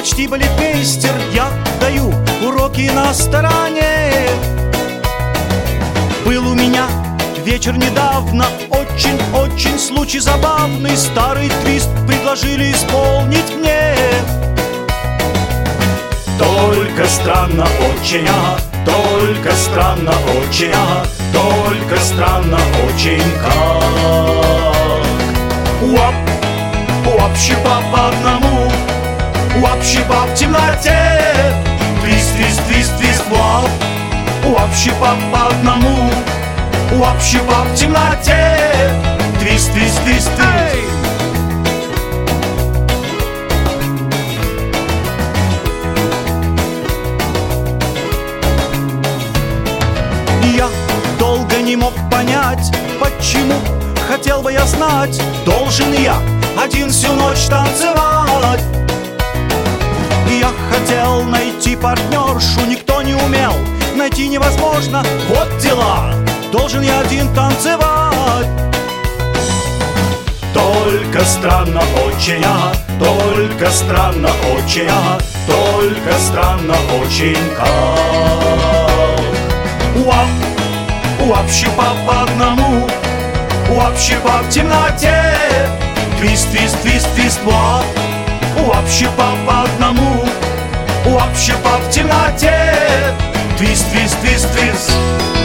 почти балетмейстер, я даю уроки на стороне. Был у меня вечер недавно, очень-очень случай забавный. Старый твист предложили исполнить мне. Только странно очень, только странно очень, только странно очень как. Уап, уап-щипап по одному, уап-щипап в темноте. Твист, твист, твист, твист, уап, уап-щипап по одному, уап-щипап в темноте. Твист, твист, твист, твист. Я долго не мог понять, почему, хотел бы я знать, должен я один всю ночь танцевать. Я хотел найти партнершу, никто не умел, найти невозможно, вот дела, должен я один танцевать. Только странно очень, только странно очень, только странно очень как. Уап, уап-щипап по одному, уап-щипап в темноте. Твист, твист, твист, твист, уап, уап-щипап по одному, уап-щипап в темноте. Твист, твист, твист, твист.